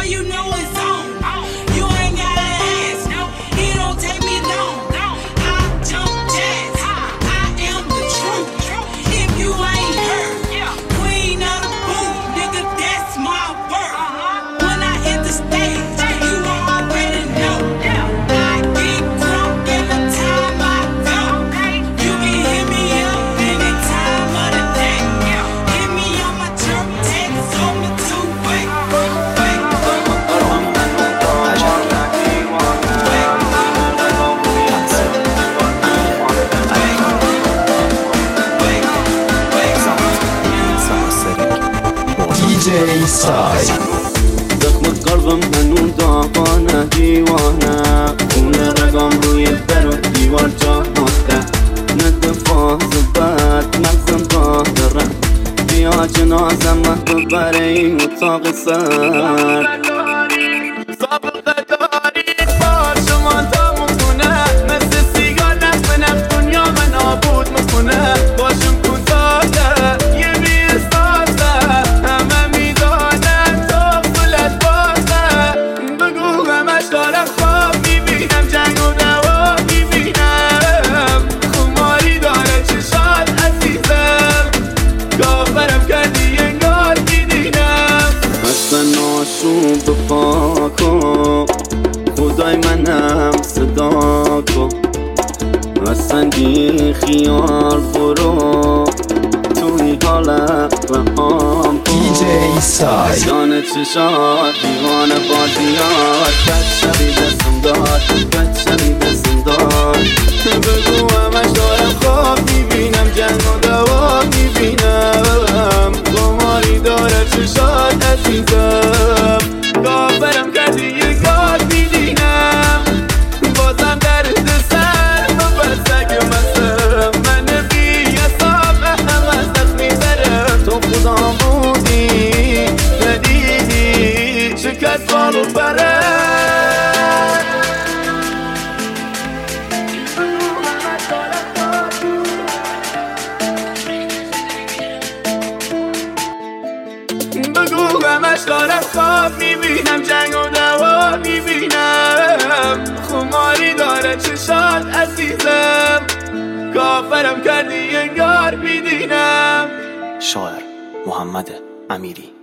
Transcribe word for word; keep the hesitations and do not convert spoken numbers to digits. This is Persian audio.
you know it's on. You ain't gotta ask, it don't take me long. I jump jazz, I am the truth. If you ain't heard, queen of the booth, nigga, that's my word. When I hit the stage, you already know. I get drunk every time I go. You can hit me up any time of the day. Hit me on my chirp, text on my two-way. دی جی سای زخم قلبم هنون داغانه دیوانه خونه رگام روی در و دیوار جا مانده نتفاز بد مغزم قادره بیا جنازم محبوب بره این اتاق سر شون بپاکو خدای منم صدا کو اصلا بی خیال برو توی حالت رهام کن دی جی سای جان چشات دیوانه بازیات بد شبی دستم داد بد شبی دستم داد بگو همش دارم خواب میبینم جنگ و دوا میبینم گماری داره چشات عزیزم کافرم کردی یه گار میدینم بازم درد سر با بسک مستم من بی حساب هم از دست میبرم تو خودم بودی ندیدی شکست بالو بره بگو همش دارم خواب میبینم جنگ و دوا میبینم خماری داره چشات عزیزم کافرم کردی انگار میدینم شاعر محمد امیری